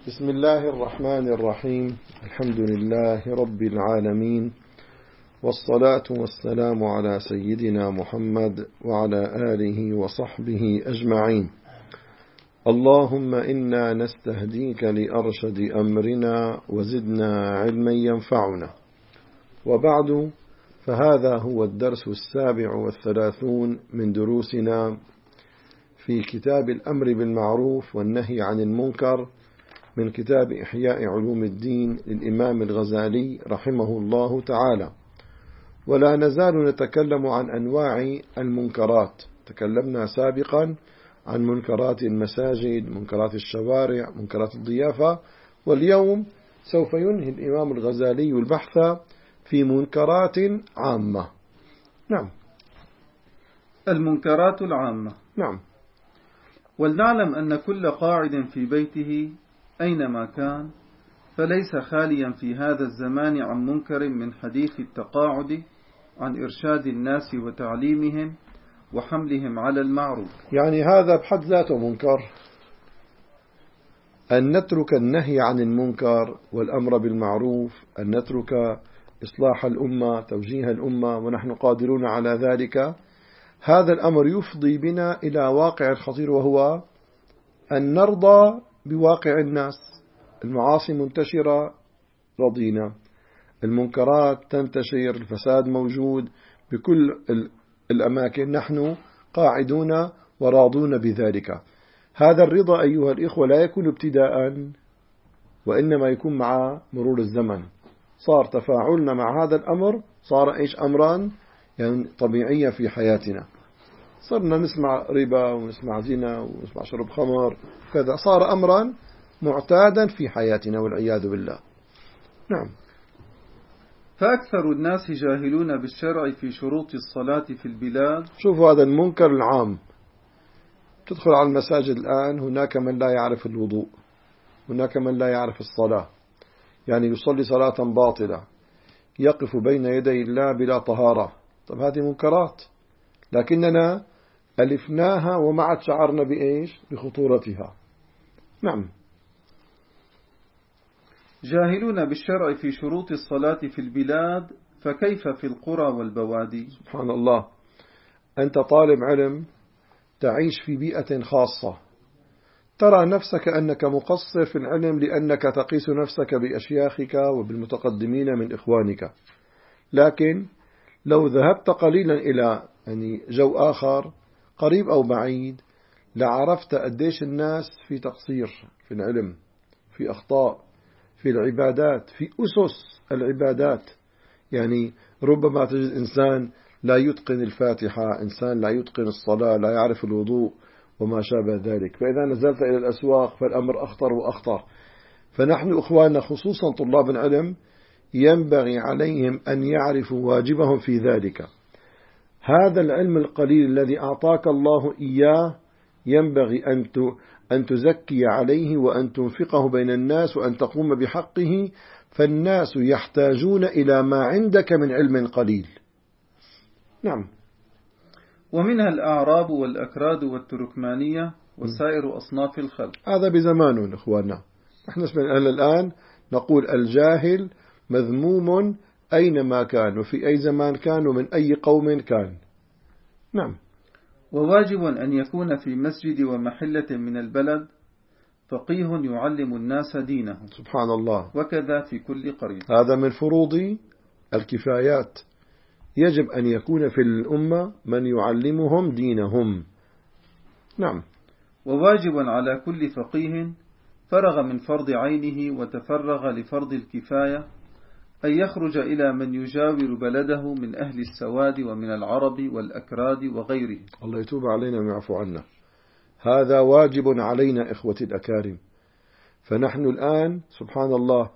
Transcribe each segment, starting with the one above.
بسم الله الرحمن الرحيم. الحمد لله رب العالمين، والصلاة والسلام على سيدنا محمد وعلى آله وصحبه أجمعين. اللهم إنا نستهديك لأرشد أمرنا وزدنا علما ينفعنا. وبعد، فهذا هو الدرس 37 من دروسنا في كتاب الأمر بالمعروف والنهي عن المنكر من كتاب إحياء علوم الدين للإمام الغزالي رحمه الله تعالى. ولا نزال نتكلم عن أنواع المنكرات. تكلمنا سابقا عن منكرات المساجد، منكرات الشوارع، منكرات الضيافة، واليوم سوف ينهي الإمام الغزالي البحث في منكرات عامة. نعم، المنكرات العامة. نعم. ولنعلم أن كل قاعد في بيته أينما كان فليس خاليا في هذا الزمان عن منكر من حديث التقاعد عن إرشاد الناس وتعليمهم وحملهم على المعروف. يعني هذا بحد ذاته منكر، أن نترك النهي عن المنكر والأمر بالمعروف، أن نترك إصلاح الأمة، توجيه الأمة، ونحن قادرون على ذلك. هذا الأمر يفضي بنا إلى واقع خطير، وهو أن نرضى بواقع الناس. المعاصي منتشرة، رضينا. المنكرات تنتشر، الفساد موجود بكل الأماكن، نحن قاعدون وراضون بذلك. هذا الرضا أيها الإخوة لا يكون ابتداء، وإنما يكون مع مرور الزمن. صار تفاعلنا مع هذا الأمر، صار أمران يعني طبيعية في حياتنا. صرنا نسمع ربا ونسمع زنا ونسمع شرب خمر كذا، صار أمرا معتادا في حياتنا والعياذ بالله. نعم. فأكثر الناس جاهلون بالشرع في شروط الصلاة في البلاد. شوفوا هذا المنكر العام. تدخل على المساجد الآن، هناك من لا يعرف الوضوء، هناك من لا يعرف الصلاة، يعني يصلي صلاة باطلة، يقف بين يدي الله بلا طهارة. طب هذه منكرات، لكننا ألفناها وما عاد شعرنا بإيش؟ بخطورتها. نعم. جاهلون بالشرع في شروط الصلاة في البلاد، فكيف في القرى والبوادي؟ سبحان الله. أنت طالب علم تعيش في بيئة خاصة، ترى نفسك أنك مقصر في العلم لأنك تقيس نفسك بأشياخك وبالمتقدمين من إخوانك. لكن لو ذهبت قليلا إلى جو آخر قريب أو بعيد، لعرفت قديش الناس في تقصير في العلم، في أخطاء في العبادات، في أسس العبادات. يعني ربما تجد إنسان لا يتقن الفاتحة، إنسان لا يتقن الصلاة، لا يعرف الوضوء وما شابه ذلك. فإذا نزلت إلى الأسواق فالأمر أخطر وأخطر. فنحن إخواننا خصوصا طلاب العلم ينبغي عليهم أن يعرفوا واجبهم في ذلك. هذا العلم القليل الذي أعطاك الله إياه ينبغي أن تزكي عليه وأن تنفقه بين الناس وأن تقوم بحقه، فالناس يحتاجون إلى ما عندك من علم قليل. نعم. ومنها الأعراب والأكراد والتركمانية وسائر أصناف الخلق. هذا بزمانه إخواننا. نحن الآن نقول الجاهل مذموم أينما كان وفي أي زمان كان ومن أي قوم كان. نعم. وواجب أن يكون في مسجد ومحلة من البلد فقيه يعلم الناس دينهم. سبحان الله. وكذا في كل قرية. هذا من فروض الكفايات. يجب أن يكون في الأمة من يعلمهم دينهم. نعم. وواجب على كل فقيه فرغ من فرض عينه وتفرغ لفرض الكفاية أن يخرج إلى من يجاور بلده من أهل السواد ومن العرب والأكراد وغيره. الله يتوب علينا ويعفو عنا. هذا واجب علينا إخوتي الأكارم. فنحن الآن سبحان الله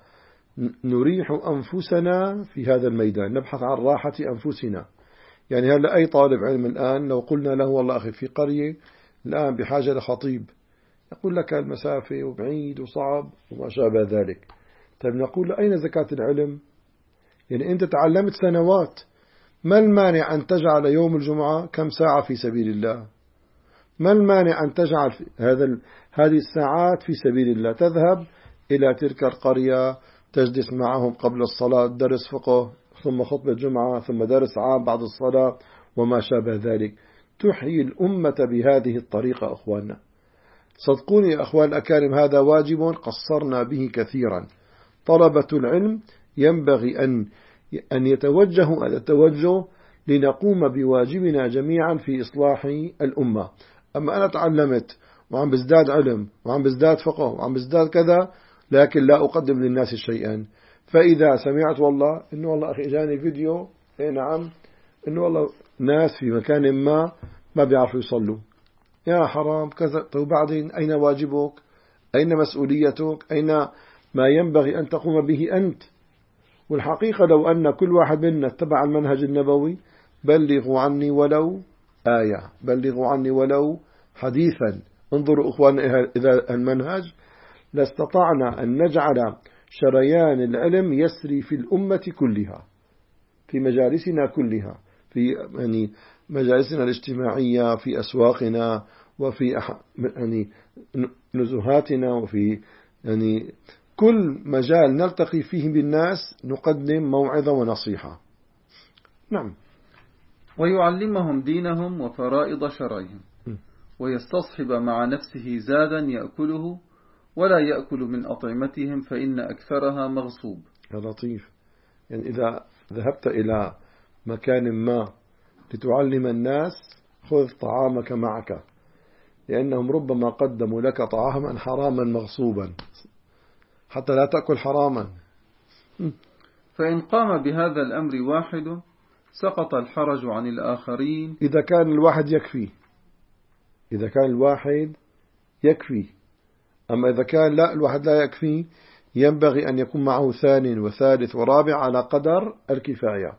نريح أنفسنا في هذا الميدان، نبحث عن راحة أنفسنا. يعني هلا أي طالب علم الآن لو قلنا له والله أخي في قرية الآن بحاجة لخطيب، يقول لك المسافة وبعيد وصعب وما شابه ذلك. طيب نقول له أين زكاة العلم؟ يعني أنت تعلمت سنوات، ما المانع أن تجعل يوم الجمعة كم ساعة في سبيل الله؟ ما المانع أن تجعل هذه الساعات في سبيل الله؟ تذهب إلى تلك القرية، تجلس معهم قبل الصلاة درس فقه، ثم خطبة جمعة، ثم درس عام بعد الصلاة وما شابه ذلك. تحيي الأمة بهذه الطريقة أخواننا. صدقوني يا أخوان الأكارم، هذا واجب قصرنا به كثيرا. طلبة العلم ينبغي أن يتوجهوا التوجه لنقوم بواجبنا جميعا في إصلاح الأمة. أما أنا تعلمت وعم بزداد علم وعم بزداد فقه وعم بزداد كذا، لكن لا أقدم للناس شيئا. فإذا سمعت والله إنه والله أخي جاني فيديو، نعم، إنه والله ناس في مكان ما بيعرفوا يصلوا، يا حرام كذا. طيب بعدين أين واجبك؟ أين مسؤوليتك؟ أين ما ينبغي أن تقوم به أنت؟ والحقيقة لو أن كل واحد منا اتبع المنهج النبوي، بلغوا عني ولو آية، بلغوا عني ولو حديثا. انظروا أخواننا إذا المنهج، لاستطعنا أن نجعل شريان العلم يسري في الأمة كلها، في مجالسنا كلها، في يعني مجالسنا الاجتماعية، في أسواقنا، وفي يعني نزهاتنا، وفي يعني كل مجال نلتقي فيه بالناس نقدم موعظة ونصيحة. نعم. ويعلمهم دينهم وفرائض شرعهم، ويستصحب مع نفسه زادا يأكله، ولا يأكل من أطعمتهم فإن أكثرها مغصوب. يا لطيف. يعني إذا ذهبت إلى مكان ما لتعلم الناس، خذ طعامك معك، لأنهم ربما قدموا لك طعاما حراما مغصوبا، حتى لا تأكل حراما. فإن قام بهذا الأمر واحد سقط الحرج عن الآخرين، إذا كان الواحد يكفي، إذا كان الواحد يكفي. أما إذا كان لا، الواحد لا يكفي، ينبغي أن يكون معه ثاني وثالث ورابع على قدر الكفاية،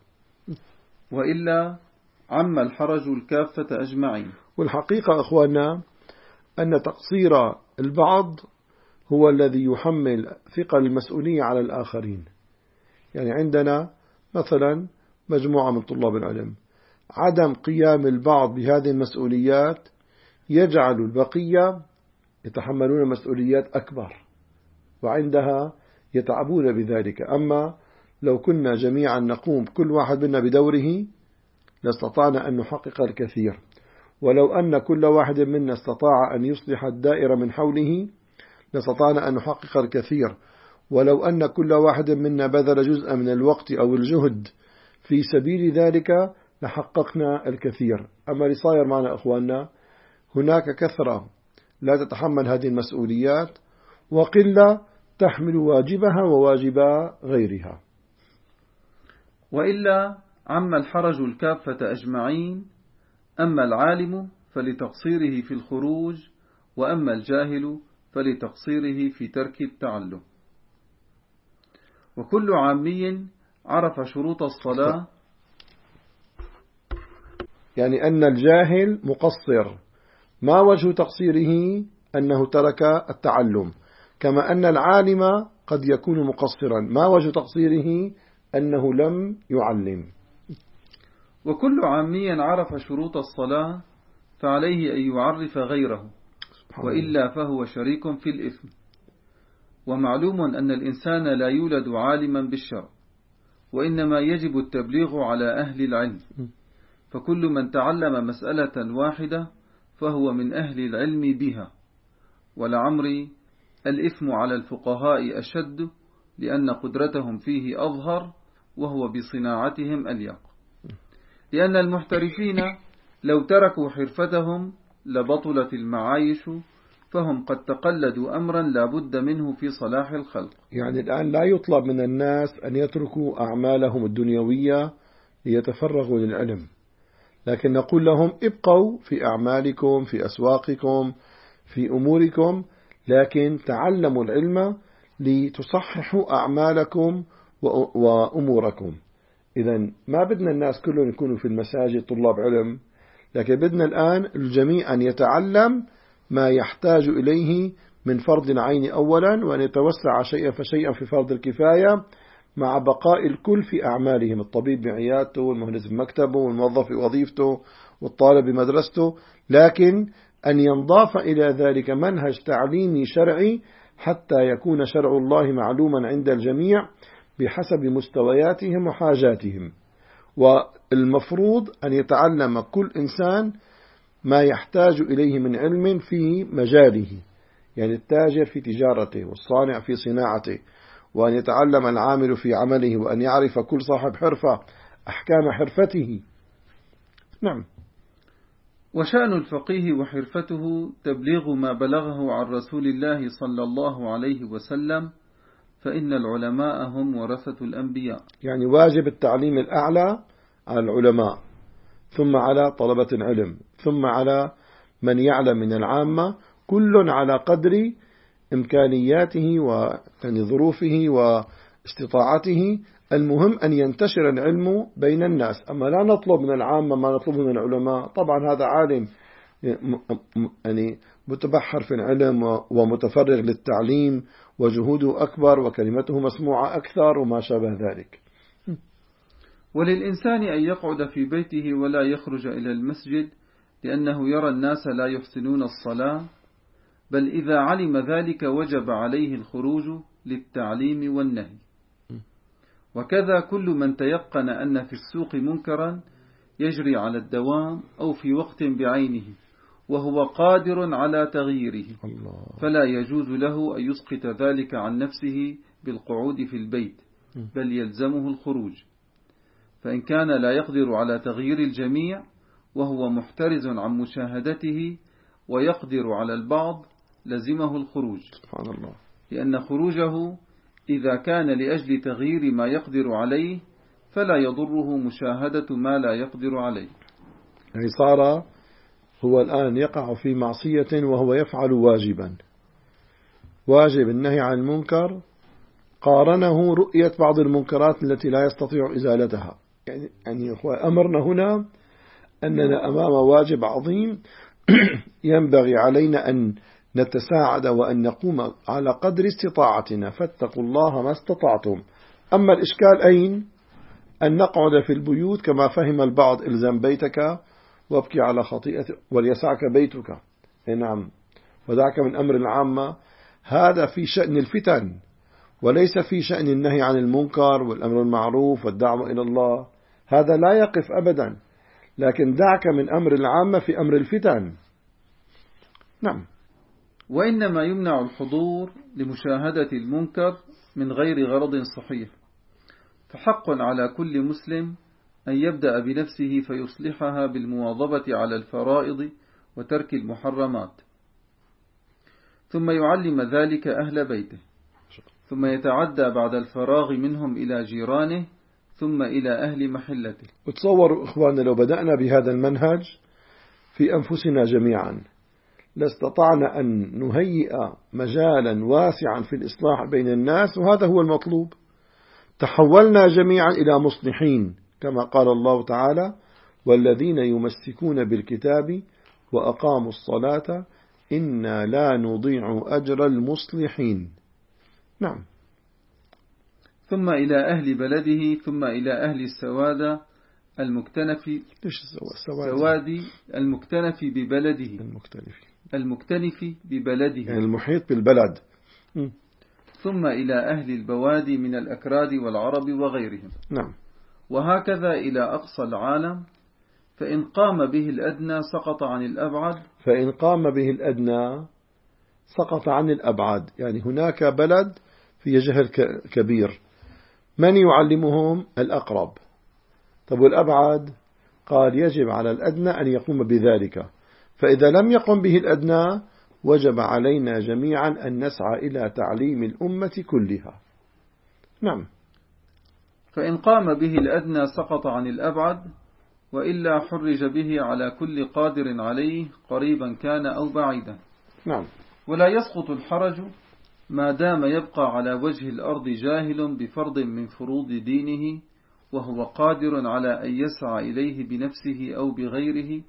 وإلا عم الحرج الكافة أجمعين. والحقيقة أخواننا أن تقصير البعض هو الذي يحمل ثقل المسؤولية على الآخرين. يعني عندنا مثلا مجموعة من طلاب العلم، عدم قيام البعض بهذه المسؤوليات يجعل البقية يتحملون مسؤوليات أكبر، وعندها يتعبون بذلك. أما لو كنا جميعا نقوم كل واحد منا بدوره لاستطعنا أن نحقق الكثير. ولو أن كل واحد منا استطاع أن يصلح الدائرة من حوله لاستطعنا أن نحقق الكثير. ولو أن كل واحد منا بذل جزءا من الوقت أو الجهد في سبيل ذلك لحققنا الكثير. أما اللي صاير معنا أخواننا، هناك كثرة لا تتحمل هذه المسؤوليات، وقلة تحمل واجبها وواجب غيرها. وإلا عم الحرج الكافة أجمعين، أما العالم فلتقصيره في الخروج، وأما الجاهل فلتقصيره في ترك التعلم. وكل عامي عرف شروط الصلاة، يعني أن الجاهل مقصر، ما وجه تقصيره؟ أنه ترك التعلم. كما أن العالم قد يكون مقصرا، ما وجه تقصيره؟ أنه لم يعلم. وكل عامي عرف شروط الصلاة فعليه أن يعرف غيره، وإلا فهو شريك في الإثم. ومعلوم أن الإنسان لا يولد عالما بالشرع، وإنما يجب التبليغ على أهل العلم. فكل من تعلم مسألة واحدة فهو من أهل العلم بها. ولعمري الإثم على الفقهاء أشد، لأن قدرتهم فيه أظهر، وهو بصناعتهم أليق. لأن المحترفين لو تركوا حرفتهم لبطلت المعايش، فهم قد تقلدوا أمرا لا بد منه في صلاح الخلق. يعني الآن لا يطلب من الناس أن يتركوا أعمالهم الدنيوية ليتفرغوا للعلم، لكن نقول لهم ابقوا في أعمالكم، في أسواقكم، في أموركم، لكن تعلموا العلم لتصححوا أعمالكم وأموركم. إذن ما بدنا الناس كلهم يكونوا في المساجد طلاب علم، لكن بدنا الآن الجميع أن يتعلم ما يحتاج إليه من فرض العين أولا، وأن يتوسع شيئا فشيئا في فرض الكفاية، مع بقاء الكل في أعمالهم، الطبيب بعيادته، والمهندس بمكتبه، والموظف بوظيفته، والطالب بمدرسته، لكن أن ينضاف إلى ذلك منهج تعليمي شرعي حتى يكون شرع الله معلوما عند الجميع بحسب مستوياتهم وحاجاتهم. والمفروض أن يتعلم كل إنسان ما يحتاج إليه من علم في مجاله، يعني التاجر في تجارته والصانع في صناعته، وأن يتعلم العامل في عمله، وأن يعرف كل صاحب حرفة أحكام حرفته. نعم. وشأن الفقيه وحرفته تبليغ ما بلغه عن رسول الله صلى الله عليه وسلم، فإن العلماء هم ورثة الأنبياء. يعني واجب التعليم الأعلى على العلماء، ثم على طلبة العلم، ثم على من يعلم من العامة، كل على قدر إمكانياته وظروفه واستطاعته. المهم أن ينتشر العلم بين الناس، أما لا نطلب من العامة ما نطلبه من العلماء. طبعا هذا عالم يعني متبحر في العلم ومتفرغ للتعليم وجهوده أكبر وكلمته مسموعة أكثر وما شابه ذلك. وللإنسان أن يقعد في بيته ولا يخرج إلى المسجد لأنه يرى الناس لا يحسنون الصلاة، بل إذا علم ذلك وجب عليه الخروج للتعليم والنهي. وكذا كل من تيقن أن في السوق منكرا يجري على الدوام أو في وقت بعينه وهو قادر على تغييره، فلا يجوز له أن يسقط ذلك عن نفسه بالقعود في البيت، بل يلزمه الخروج. فإن كان لا يقدر على تغيير الجميع وهو محترز عن مشاهدته ويقدر على البعض لزمه الخروج، سبحان الله، لأن خروجه إذا كان لأجل تغيير ما يقدر عليه فلا يضره مشاهدة ما لا يقدر عليه. يعني صار هو الآن يقع في معصية وهو يفعل واجبا، واجب النهي عن المنكر، قارنه رؤية بعض المنكرات التي لا يستطيع إزالتها. يعني أمرنا هنا أننا أمام واجب عظيم ينبغي علينا أن نتساعد وأن نقوم على قدر استطاعتنا، فاتقوا الله ما استطعتم. أما الإشكال أين؟ أن نقعد في البيوت كما فهم البعض، إلزم بيتك وابكي على خطيئتك وليسعك بيتك. نعم، ودعك من أمر العامة. هذا في شأن الفتن وليس في شأن النهي عن المنكر والأمر المعروف والدعوة إلى الله. هذا لا يقف أبدا، لكن دعك من أمر العامة في أمر الفتن. نعم. وإنما يمنع الحضور لمشاهدة المنكر من غير غرض صحيح، فحق على كل مسلم أن يبدأ بنفسه فيصلحها بالمواظبة على الفرائض وترك المحرمات، ثم يعلم ذلك أهل بيته، ثم يتعدى بعد الفراغ منهم إلى جيرانه، ثم إلى أهل محلته. وتصوروا إخواننا لو بدأنا بهذا المنهج في أنفسنا جميعا لاستطعنا أن نهيئ مجالا واسعا في الإصلاح بين الناس، وهذا هو المطلوب. تحولنا جميعا إلى مصلحين كما قال الله تعالى: والذين يمسكون بالكتاب وأقاموا الصلاة إنا لا نضيع أجر المصلحين. نعم. ثم إلى أهل بلده، ثم إلى أهل السواد المكتنف ببلده، المكتنف ببلده يعني المحيط بالبلد. ثم إلى أهل البوادي من الأكراد والعرب وغيرهم. نعم. وهكذا إلى أقصى العالم، فإن قام به الأدنى سقط عن الأبعد. فإن قام به الأدنى سقط عن الأبعد، يعني هناك بلد في جهل كبير، من يعلمهم؟ الأقرب. طب والأبعد؟ قال يجب على الأدنى أن يقوم بذلك، فإذا لم يقم به الأدنى وجب علينا جميعا أن نسعى إلى تعليم الأمة كلها. نعم. فإن قام به الأدنى سقط عن الأبعد، وإلا حرج به على كل قادر عليه قريبا كان أو بعيدا. نعم. ولا يسقط الحرج ما دام يبقى على وجه الأرض جاهل بفرض من فروض دينه، وهو قادر على أن يسعى إليه بنفسه أو بغيره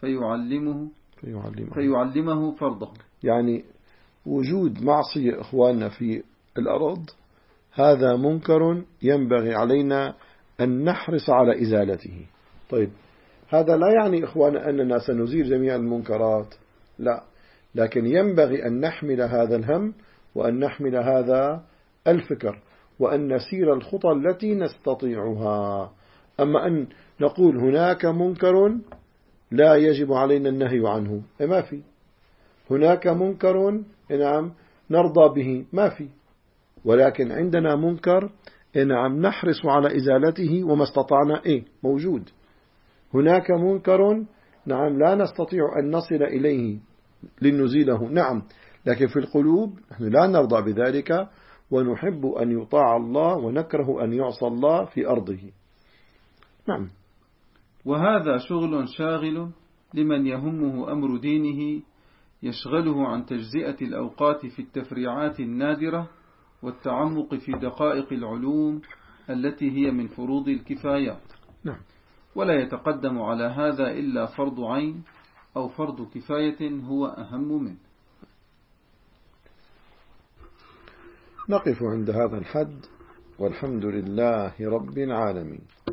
فيعلمه فرضه. يعني وجود معصية إخواننا في الأرض هذا منكر ينبغي علينا أن نحرص على إزالته. طيب، هذا لا يعني إخواننا أننا سنزيل جميع المنكرات، لا، لكن ينبغي أن نحمل هذا الهم وأن نحمل هذا الفكر وأن نسير الخطى التي نستطيعها. أما أن نقول هناك منكر لا يجب علينا النهي عنه، ما في. هناك منكر نعم نرضى به، ما في. ولكن عندنا منكر نعم نحرص على إزالته وما استطعنا موجود. هناك منكر نعم لا نستطيع أن نصل إليه لنزيله، نعم، لكن في القلوب نحن لا نرضى بذلك، ونحب أن يطاع الله ونكره أن يعصى الله في أرضه. نعم. وهذا شغل شاغل لمن يهمه أمر دينه، يشغله عن تجزئة الأوقات في التفريعات النادرة والتعمق في دقائق العلوم التي هي من فروض الكفايات. نعم. ولا يتقدم على هذا إلا فرض عين أو فرض كفاية هو أهم منه. نقف عند هذا الحد، والحمد لله رب العالمين.